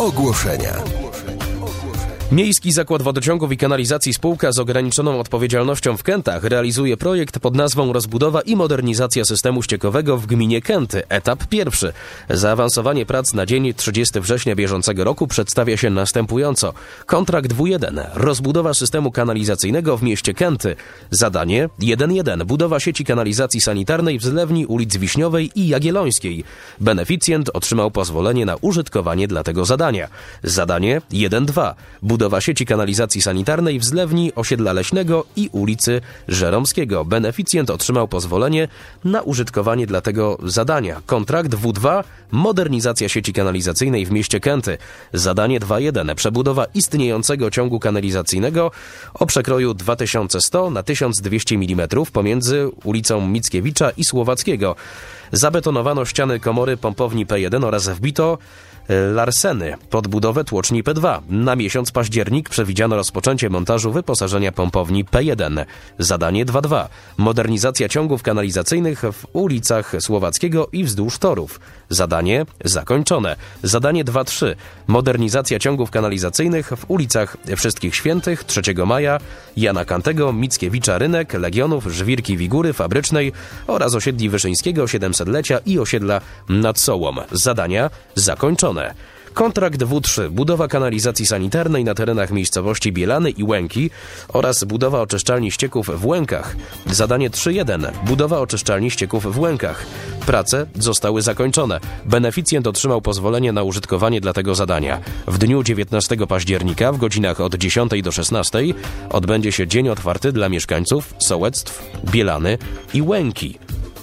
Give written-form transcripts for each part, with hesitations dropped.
Ogłoszenia. Miejski Zakład Wodociągów i Kanalizacji spółka z ograniczoną odpowiedzialnością w Kętach realizuje projekt pod nazwą Rozbudowa i modernizacja systemu ściekowego w gminie Kęty. Etap pierwszy. Zaawansowanie prac na dzień 30 września bieżącego roku przedstawia się następująco. Kontrakt W1. Rozbudowa systemu kanalizacyjnego w mieście Kęty. Zadanie 1.1. Budowa sieci kanalizacji sanitarnej w zlewni ulic Wiśniowej i Jagiellońskiej. Beneficjent otrzymał pozwolenie na użytkowanie dla tego zadania. Zadanie 1.2. Budowa sieci kanalizacji sanitarnej w zlewni osiedla Leśnego i ulicy Żeromskiego. Beneficjent otrzymał pozwolenie na użytkowanie dla tego zadania. Kontrakt W2. Modernizacja sieci kanalizacyjnej w mieście Kęty. Zadanie 2.1. Przebudowa istniejącego ciągu kanalizacyjnego o przekroju 2100 na 1200 mm pomiędzy ulicą Mickiewicza i Słowackiego. Zabetonowano ściany komory pompowni P1 oraz wbito larseny pod budowę tłoczni P2. Na miesiąc październik przewidziano rozpoczęcie montażu wyposażenia pompowni P1. Zadanie 2.2. Modernizacja ciągów kanalizacyjnych w ulicach Słowackiego i wzdłuż torów. Zadanie zakończone. Zadanie 2.3. Modernizacja ciągów kanalizacyjnych w ulicach Wszystkich Świętych, 3 Maja, Jana Kantego, Mickiewicza Rynek, Legionów, Żwirki Wigury Fabrycznej oraz osiedli Wyszyńskiego, 700-lecia i osiedla nad Sołą. Zadania zakończone. Kontrakt W3. Budowa kanalizacji sanitarnej na terenach miejscowości Bielany i Łęki oraz budowa oczyszczalni ścieków w Łękach. Zadanie 3.1. Budowa oczyszczalni ścieków w Łękach. Prace zostały zakończone. Beneficjent otrzymał pozwolenie na użytkowanie dla tego zadania. W dniu 19 października w godzinach od 10 do 16 odbędzie się dzień otwarty dla mieszkańców sołectw Bielany i Łęki.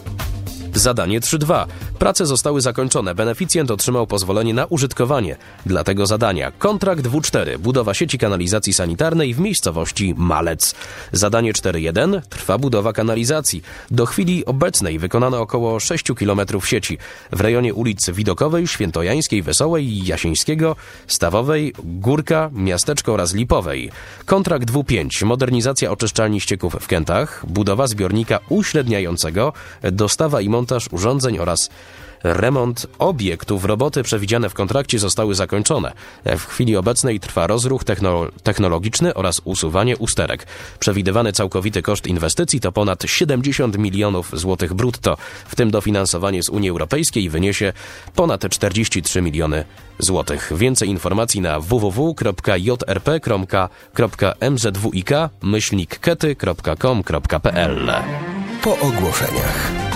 Zadanie 3.2. Prace zostały zakończone. Beneficjent otrzymał pozwolenie na użytkowanie dla tego zadania. Kontrakt W4. Budowa sieci kanalizacji sanitarnej w miejscowości Malec. Zadanie 4.1. Trwa budowa kanalizacji. Do chwili obecnej wykonano około 6 km sieci w rejonie ulic Widokowej, Świętojańskiej, Wesołej, Jasińskiego, Stawowej, Górka, Miasteczko oraz Lipowej. Kontrakt W5. Modernizacja oczyszczalni ścieków w Kętach. Budowa zbiornika uśredniającego. Dostawa i montaż urządzeń oraz remont obiektów. Roboty przewidziane w kontrakcie zostały zakończone. W chwili obecnej trwa rozruch technologiczny oraz usuwanie usterek. Przewidywany całkowity koszt inwestycji to ponad 70 milionów złotych brutto, w tym dofinansowanie z Unii Europejskiej wyniesie ponad 43 miliony złotych. Więcej informacji na www.jrp.mzwik-kety.com.pl. Po ogłoszeniach.